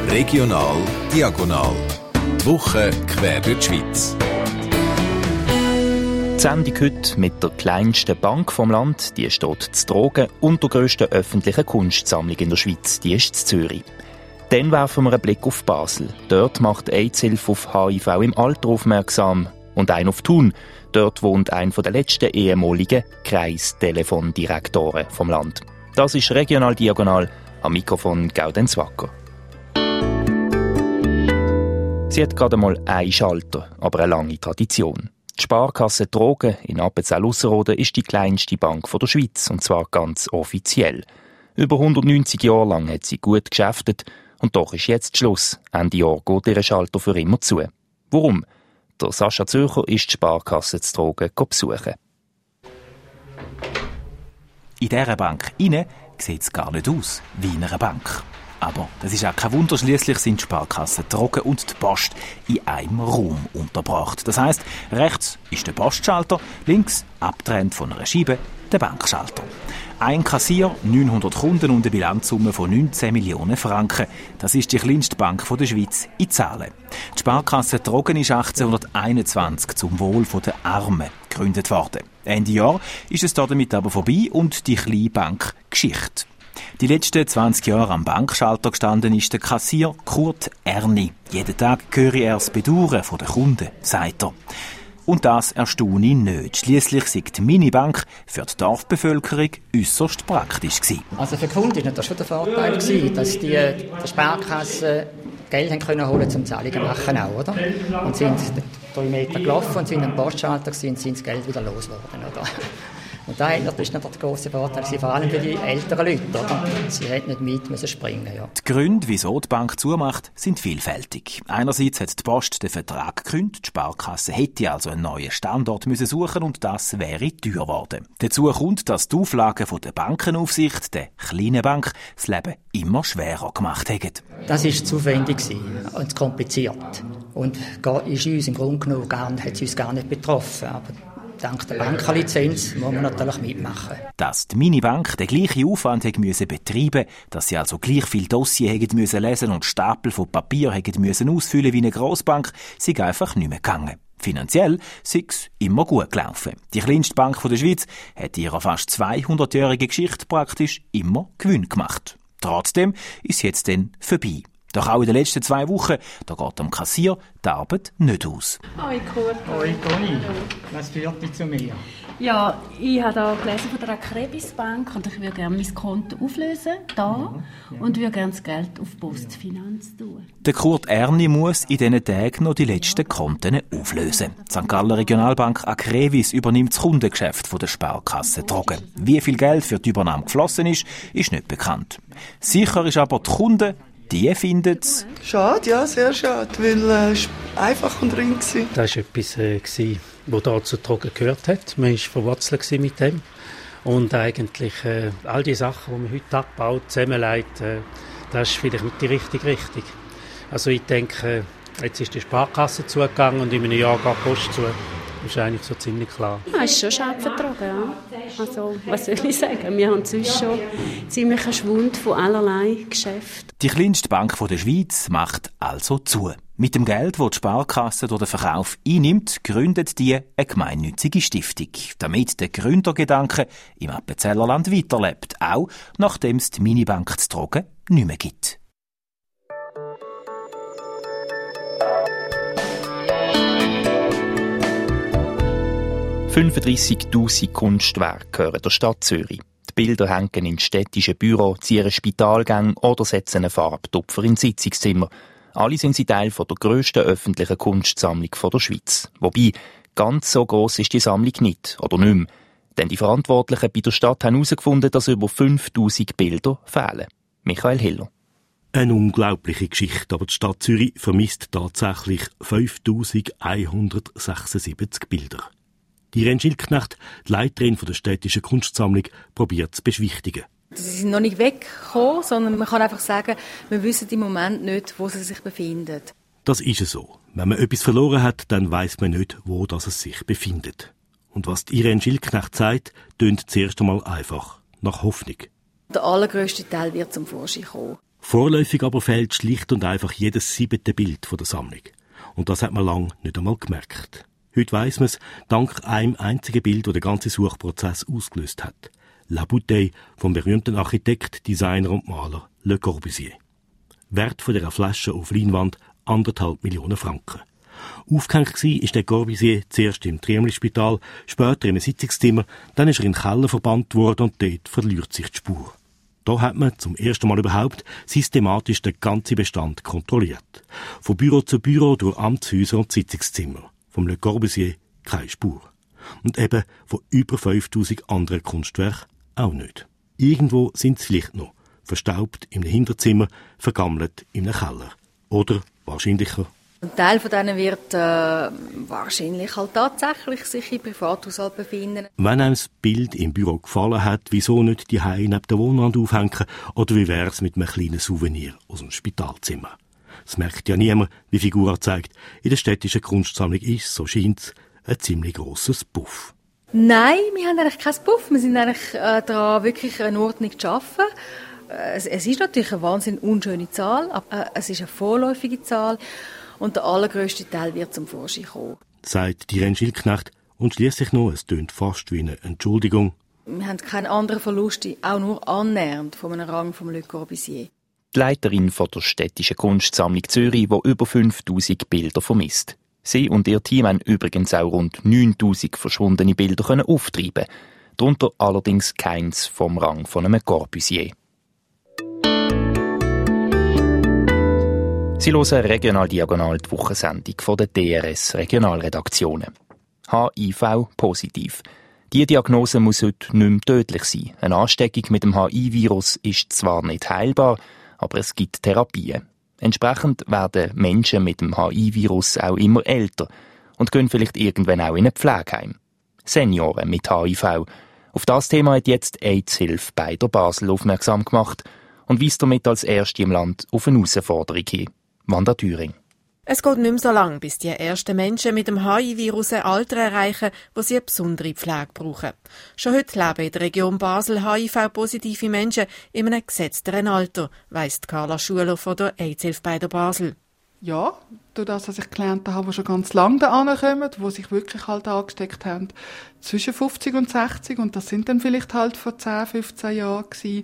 Regional Diagonal. Die Woche quer durch die Schweiz. Die Sendung heute mit der kleinsten Bank vom Land, die steht zu Trogen, und der grössten öffentlichen Kunstsammlung in der Schweiz, die ist in Zürich. Dann werfen wir einen Blick auf Basel. Dort macht AIDS-Hilfe auf HIV im Alter aufmerksam. Und ein auf Thun. Dort wohnt einer der letzten ehemaligen Kreistelefondirektoren vom Land. Das ist Regional Diagonal, am Mikrofon Gaudenz Wacker. Sie hat gerade mal einen Schalter, aber eine lange Tradition. Die Sparkasse Trogen in Appenzell-Ausserrhoden ist die kleinste Bank der Schweiz, und zwar ganz offiziell. Über 190 Jahre lang hat sie gut geschäftet, und doch ist jetzt Schluss. Ende Jahr geht ihr Schalter für immer zu. Warum? Der Sascha Zürcher ist die Sparkasse zu Trogen besuchen. In dieser Bank sieht es gar nicht aus wie in einer Bank. Aber das ist auch kein Wunder, schliesslich sind die Sparkassen Trogen und die Post in einem Raum untergebracht. Das heisst, rechts ist der Postschalter, links, abgetrennt von einer Scheibe, der Bankschalter. Ein Kassier, 900 Kunden und eine Bilanzsumme von 19 Millionen Franken. Das ist die kleinste Bank der Schweiz in Zahlen. Die Sparkasse Trogen ist 1821 zum Wohl der Armen gegründet worden. Ende Jahr ist es damit aber vorbei und die kleine Bank Geschichte. Die letzten 20 Jahre am Bankschalter gestanden ist der Kassier Kurt Erni. Jeden Tag höre er das Bedauern der Kunden, sagt er. Und das erstaune ihn nicht. Schliesslich sei die Minibank für die Dorfbevölkerung äusserst praktisch gewesen. Also für die Kunden war das schon der Vorteil, dass die der Sparkasse Geld haben können holen zum Zahlungen machen auch, oder? Und sind 3 Meter gelaufen und sind am Postschalter gewesen, und sind das Geld wieder losgeworden, oder? Und das ist natürlich der grosse Vorteil, vor allem für die älteren Leute, oder? Sie hätten nicht mit müssen springen, ja. Die Gründe, wieso die Bank zumacht, sind vielfältig. Einerseits hat die Post den Vertrag gekündigt, die Sparkasse hätte also einen neuen Standort müssen suchen und das wäre teuer geworden. Dazu kommt, dass die Auflagen der Bankenaufsicht, der kleinen Bank, das Leben immer schwerer gemacht haben. Das war zu aufwendig und zu kompliziert. Und ist uns im Grunde genommen hat es uns gar nicht betroffen. Aber dank der Bankenlizenz muss man natürlich mitmachen. Dass die Minibank den gleichen Aufwand betreiben musste, dass sie also gleich viele Dossiers lesen mussten und Stapel von Papier ausfüllen mussten wie eine Grossbank, sei einfach nicht mehr gegangen. Finanziell sei es immer gut gelaufen. Die kleinste Bank der Schweiz hat in ihrer fast 200-jährigen Geschichte praktisch immer Gewinn gemacht. Trotzdem ist es jetzt dann vorbei. Doch auch in den letzten 2 Wochen, da geht am Kassier die Arbeit nicht aus. Hoi Kurt. Hoi Conny, was führt dich zu mir? Ja, ich habe hier gelesen von der Akrebisbank und ich würde gerne mein Konto auflösen, und würde gerne das Geld auf Postfinanz tun. Der Kurt Erni muss in diesen Tagen noch die letzten Konten auflösen. Die St. Galler Regionalbank Akrevis übernimmt das Kundengeschäft der Sparkasse Trogen. Wie viel Geld für die Übernahme geflossen ist nicht bekannt. Sicher ist aber die Kunden, die finden es schade, ja, sehr schade, weil es einfach und rein war. Das war etwas, das da zu Trogen gehört hat. Man war verwurzelt mit dem. Und eigentlich all die Sachen, die man heute abbaut, zusammenlegt, das ist vielleicht nicht die richtige Richtung. Also ich denke, jetzt ist die Sparkasse zugegangen und in einem Jahr geht die Post zu. Das ist eigentlich so ziemlich klar. Das ist schon schade vertragen, ja. Also, was soll ich sagen? Wir haben sonst schon ziemlich einen Schwund von allerlei Geschäften. Die kleinste Bank der Schweiz macht also zu. Mit dem Geld, das die Sparkasse durch den Verkauf einnimmt, gründet die eine gemeinnützige Stiftung, damit der Gründergedanke im Appenzellerland weiterlebt, auch nachdem es die Minibank zu Trogen nicht mehr gibt. «35.000 Kunstwerke gehören der Stadt Zürich. Die Bilder hängen in städtischen Büros, zieren Spitalgänge oder setzen einen Farbtupfer in Sitzungszimmer. Alle sind sie Teil der grössten öffentlichen Kunstsammlung der Schweiz. Wobei, ganz so gross ist die Sammlung nicht, oder nicht mehr. Denn die Verantwortlichen bei der Stadt haben herausgefunden, dass über 5.000 Bilder fehlen. Michael Hiller. Eine unglaubliche Geschichte, aber die Stadt Zürich vermisst tatsächlich 5.176 Bilder. Die Irene Schildknecht, die Leiterin der städtischen Kunstsammlung, probiert zu beschwichtigen. Sie sind noch nicht weggekommen, sondern man kann einfach sagen, wir wissen im Moment nicht, wo sie sich befinden. Das ist es so. Wenn man etwas verloren hat, dann weiss man nicht, wo das es sich befindet. Und was die Irene Schildknecht sagt, tönt zuerst einmal einfach nach Hoffnung. Der allergrösste Teil wird zum Vorschein kommen. Vorläufig aber fehlt schlicht und einfach jedes 7. Bild von der Sammlung. Und das hat man lange nicht einmal gemerkt. Heute weiss man es, dank einem einzigen Bild, das den ganzen Suchprozess ausgelöst hat. La Bouteille vom berühmten Architekt, Designer und Maler Le Corbusier. Wert von dieser Flasche auf Leinwand 1,5 Millionen Franken. Aufgehängt war ist der Corbusier zuerst im Triemli-Spital, später in einem Sitzungszimmer, dann ist er in den Keller verbannt worden und dort verliert sich die Spur. Da hat man zum ersten Mal überhaupt systematisch den ganzen Bestand kontrolliert. Von Büro zu Büro, durch Amtshäuser und Sitzungszimmer. Vom Le Corbusier keine Spur. Und eben von über 5000 anderen Kunstwerken auch nicht. Irgendwo sind sie vielleicht noch. Verstaubt in einem Hinterzimmer, vergammelt in einem Keller. Oder, wahrscheinlicher, ein Teil von denen wird wahrscheinlich halt tatsächlich sich im Privathaushalt befinden. Wenn einem das Bild im Büro gefallen hat, wieso nicht die Hause neben der Wohnwand aufhängen? Oder wie wär's mit einem kleinen Souvenir aus dem Spitalzimmer? Es merkt ja niemand, wie die Figur zeigt. In der städtischen Kunstsammlung ist, so scheint's, ein ziemlich grosses Puff. Nein, wir haben eigentlich kein Puff. Wir sind eigentlich daran, wirklich eine Ordnung zu schaffen. Es ist natürlich eine wahnsinnig unschöne Zahl, aber es ist eine vorläufige Zahl. Und der allergrösste Teil wird zum Vorschein kommen. Sagt Irene Schildknecht und schliesslich noch, es tönt fast wie eine Entschuldigung. Wir haben keine anderen Verluste, auch nur annähernd von einem Rang vom Le Corbusier. Die Leiterin von der städtischen Kunstsammlung Zürich, die über 5000 Bilder vermisst. Sie und ihr Team haben übrigens auch rund 9000 verschwundene Bilder auftreiben. Darunter allerdings keins vom Rang von einem Corbusier. Sie hören regional diagonal die Wochensendung von der DRS Regionalredaktionen. HIV positiv. Diese Diagnose muss heute nicht mehr tödlich sein. Eine Ansteckung mit dem HIV-Virus ist zwar nicht heilbar, aber es gibt Therapien. Entsprechend werden Menschen mit dem HIV-Virus auch immer älter und gehen vielleicht irgendwann auch in ein Pflegeheim. Senioren mit HIV. Auf das Thema hat jetzt AIDS-Hilfe bei der Basel aufmerksam gemacht und weist damit als Erste im Land auf eine Herausforderung hin. Wanda Thüring. Es geht nicht mehr so lange, bis die ersten Menschen mit dem HIV-Virus ein Alter erreichen, wo sie eine besondere Pflege brauchen. Schon heute leben in der Region Basel HIV-positive Menschen in einem gesetzteren Alter, weiss Carla Schuler von der AIDS-Hilfe bei der Basel. Ja, durch das, dass ich Klienten habe, die schon ganz lange da ankommen, die sich wirklich halt angesteckt haben, zwischen 50 und 60, und das sind dann vielleicht halt vor 10, 15 Jahren gewesen,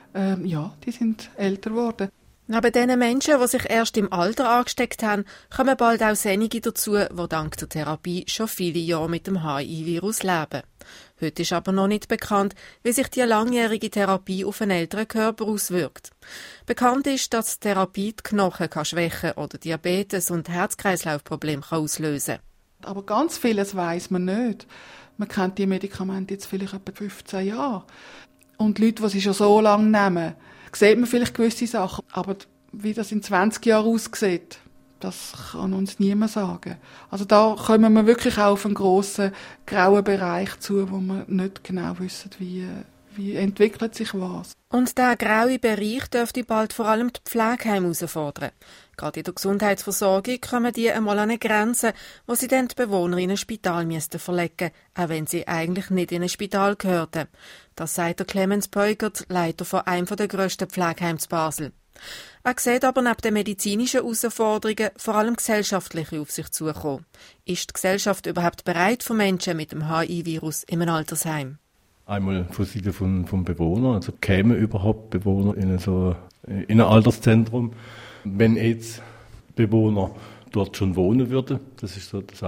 ja, die sind älter geworden. Neben den Menschen, die sich erst im Alter angesteckt haben, kommen bald auch einige dazu, die dank der Therapie schon viele Jahre mit dem HIV-Virus leben. Heute ist aber noch nicht bekannt, wie sich die langjährige Therapie auf einen älteren Körper auswirkt. Bekannt ist, dass die Therapie die Knochen schwächen oder Diabetes und Herz-Kreislauf-Probleme auslösen kann. Aber ganz vieles weiss man nicht. Man kennt die Medikamente jetzt vielleicht etwa 15 Jahre. Und Leute, die sie schon so lange nehmen, sieht man vielleicht gewisse Sachen. Aber wie das in 20 Jahren aussieht, das kann uns niemand sagen. Also da kommen wir wirklich auch auf einen grossen grauen Bereich zu, wo wir nicht genau wissen, wie entwickelt sich was. Und der graue Bereich dürfte bald vor allem die Pflegeheime herausfordern. Gerade in der Gesundheitsversorgung kommen die einmal an eine Grenze, wo sie dann die Bewohner in ein Spital verlegen müssen, auch wenn sie eigentlich nicht in ein Spital gehörten. Das sagt der Clemens Peugert, Leiter von einem der grössten Pflegeheimen zu Basel. Er sieht aber neben den medizinischen Herausforderungen vor allem gesellschaftliche auf sich zukommen. Ist die Gesellschaft überhaupt bereit für Menschen mit dem HIV-Virus in einem Altersheim? Einmal von Seite vom Bewohner, also kämen überhaupt Bewohner in ein Alterszentrum, wenn jetzt Bewohner dort schon wohnen würden. Das ist so der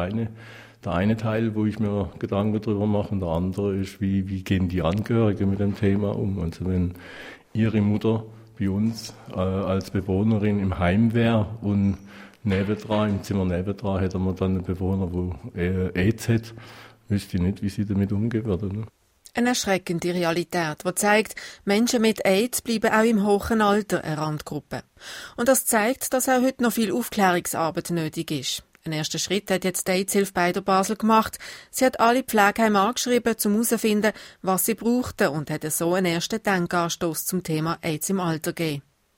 eine Teil, wo ich mir Gedanken darüber mache. Und der andere ist, wie gehen die Angehörigen mit dem Thema um? Also wenn ihre Mutter bei uns als Bewohnerin im Heim wäre und im Zimmer nebendran hätte man dann einen Bewohner, der AIDS hat, wüsste ich nicht, wie sie damit umgehen würde. Ne? Eine erschreckende Realität, die zeigt, Menschen mit AIDS bleiben auch im hohen Alter eine Randgruppe. Und das zeigt, dass auch heute noch viel Aufklärungsarbeit nötig ist. Einen ersten Schritt hat jetzt die AIDS-Hilfe bei der Basel gemacht. Sie hat alle Pflegeheime angeschrieben, um herauszufinden, was sie brauchten, und hat so einen ersten Denkanstoss zum Thema AIDS im Alter gegeben.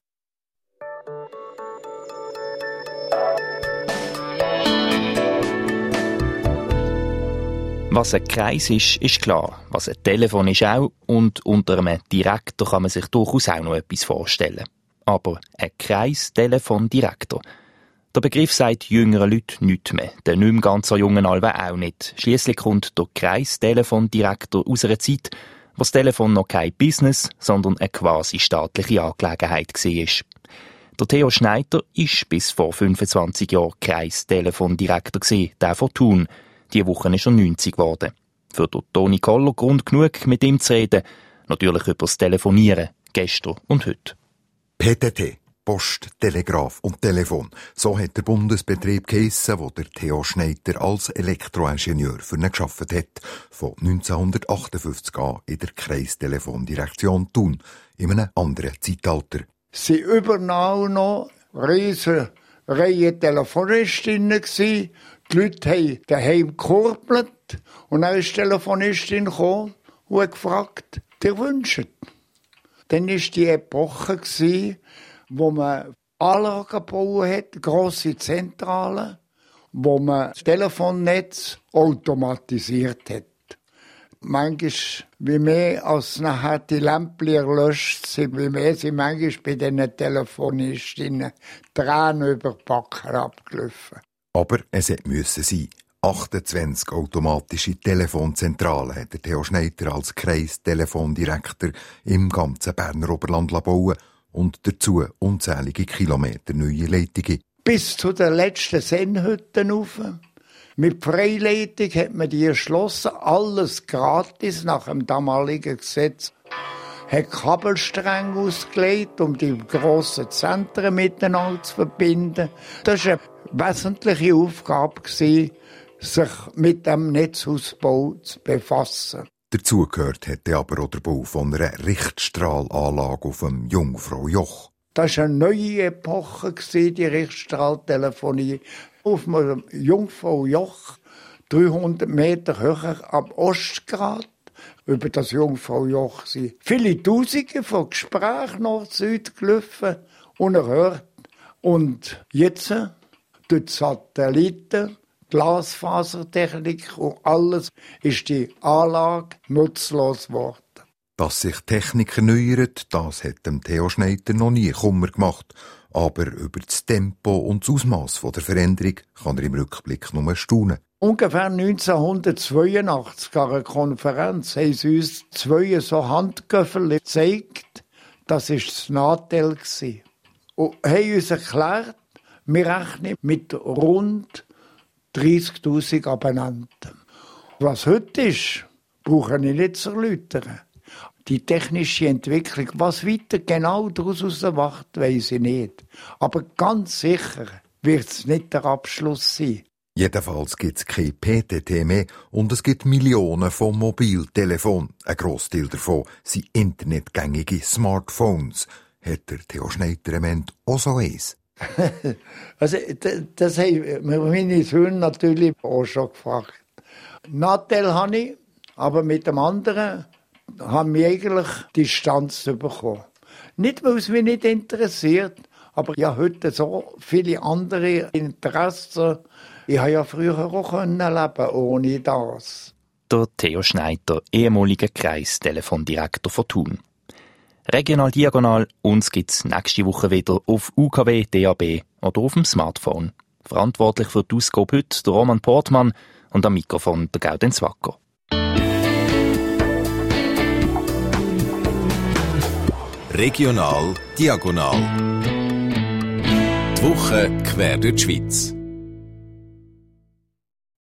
Was ein Kreis ist klar. Was ein Telefon ist auch. Und unter einem Direktor kann man sich durchaus auch noch etwas vorstellen. aber ein Kreistelefondirektor. Der Begriff sagt jüngeren Leuten nichts mehr, den nicht mehr ganz so jungen Alben auch nicht. Schliesslich kommt der Kreistelefondirektor aus einer Zeit, wo das Telefon noch kein Business, sondern eine quasi staatliche Angelegenheit war. Der Theo Schneider war bis vor 25 Jahren Kreistelefondirektor, der von Thun. Diese Woche ist er 90 geworden. Für den Toni Koller Grund genug, mit ihm zu reden. Natürlich über das Telefonieren, gestern und heute. PTT, Post, Telegraph und Telefon. So hat der Bundesbetrieb geheissen, wo der Theo Schneider als Elektroingenieur für ihn gearbeitet hat. Von 1958 an in der Kreistelefondirektion Thun, in einem anderen Zeitalter. Sie überall noch riesen Reihe Telefonistinnen gsi. Die Leute haben daheim gekurbelt und dann ist die Telefonistin gekommen und hat gefragt, «Dir wünscht?» Dann war die Epoche, wo man Anlagen gebaut hat, grosse Zentralen, wo man das Telefonnetz automatisiert hat. Manchmal, wie mehr als nachher die Lämpchen erlöscht sind, wie mehr sind manchmal bei diesen Telefonistinnen Tränen über die Backen abgelaufen. Aber es musste sein. 28 automatische Telefonzentralen hat der Theo Schneider als Kreistelefondirektor im ganzen Berner Oberland bauen und dazu unzählige Kilometer neue Leitungen. Bis zu den letzten Sennhütten rauf. Mit Freileitung hat man die erschlossen, alles gratis nach dem damaligen Gesetz. Hat Kabelstränge ausgelegt, um die grossen Zentren miteinander zu verbinden. Das war eine wesentliche Aufgabe, sich mit dem Netzausbau zu befassen. Dazu gehört hätte aber auch der Bau von einer Richtstrahlanlage auf dem Jungfraujoch. Das war eine neue Epoche, die Richtstrahltelefonie. Auf dem Jungfraujoch, 300 Meter höher am Ostgrat, über das Jungfraujoch sind viele Tausende von Gesprächen Nord-Süd gelaufen, unerhört. Und jetzt, durch die Satelliten, Glasfasertechnik und alles, ist die Anlage nutzlos geworden. Dass sich Technik erneuert, das hat dem Theo Schneider noch nie Kummer gemacht. Aber über das Tempo und das Ausmaß der Veränderung kann er im Rückblick nur staunen. Ungefähr 1982 an einer Konferenz haben sie uns 2 so Handgöffel gezeigt. Das war das Natel. Und haben uns erklärt, wir rechnen mit rund 30'000 Abonnenten. Was heute ist, brauche ich nicht zu erläutern. Die technische Entwicklung, was weiter genau daraus erwacht, weiss ich nicht. Aber ganz sicher wird es nicht der Abschluss sein. Jedenfalls gibt es kein PTT mehr und es gibt Millionen von Mobiltelefonen. Ein Grossteil davon sind internetgängige Smartphones. Hat der Theo Schneider im Moment auch so eins? Also, das haben meine Söhne natürlich auch schon gefragt. Natel habe ich, aber mit dem anderen haben wir eigentlich Distanz bekommen. Nicht, weil es mich nicht interessiert, aber ja heute so viele andere Interessen. Ich habe ja früher auch leben ohne das. Der Theo Schneider, ehemaliger Kreistelefondirektor von Thun. Regional Diagonal, uns gibt's nächste Woche wieder auf UKW, DAB oder auf dem Smartphone. Verantwortlich für die Ausgabe heute der Roman Portmann und am Mikrofon der Gaudenz Wacker. Regional Diagonal. Die Woche quer durch die Schweiz.